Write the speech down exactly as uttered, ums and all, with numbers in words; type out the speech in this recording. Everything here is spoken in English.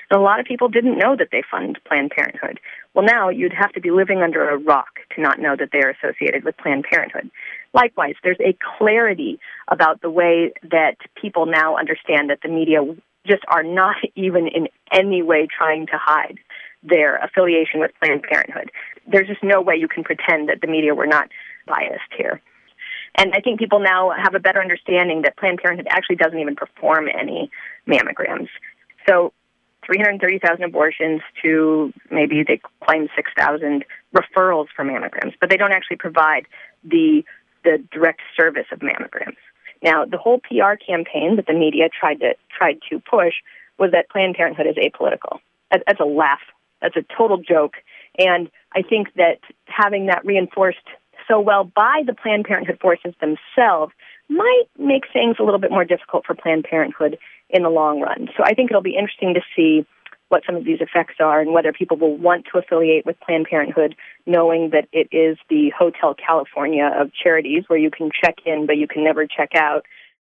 And a lot of people didn't know that they fund Planned Parenthood. Well, now you'd have to be living under a rock to not know that they are associated with Planned Parenthood. Likewise, there's a clarity about the way that people now understand that the media just are not even in any way trying to hide their affiliation with Planned Parenthood. There's just no way you can pretend that the media were not biased here. And I think people now have a better understanding that Planned Parenthood actually doesn't even perform any mammograms. So three hundred thirty thousand abortions to maybe they claim six thousand referrals for mammograms, but they don't actually provide the the direct service of mammograms. Now, the whole P R campaign that the media tried to tried to push was that Planned Parenthood is apolitical. That, that's a laugh. That's a total joke. And I think that having that reinforced so well by the Planned Parenthood forces themselves might make things a little bit more difficult for Planned Parenthood in the long run. So I think it'll be interesting to see what some of these effects are and whether people will want to affiliate with Planned Parenthood, knowing that it is the Hotel California of charities where you can check in but you can never check out,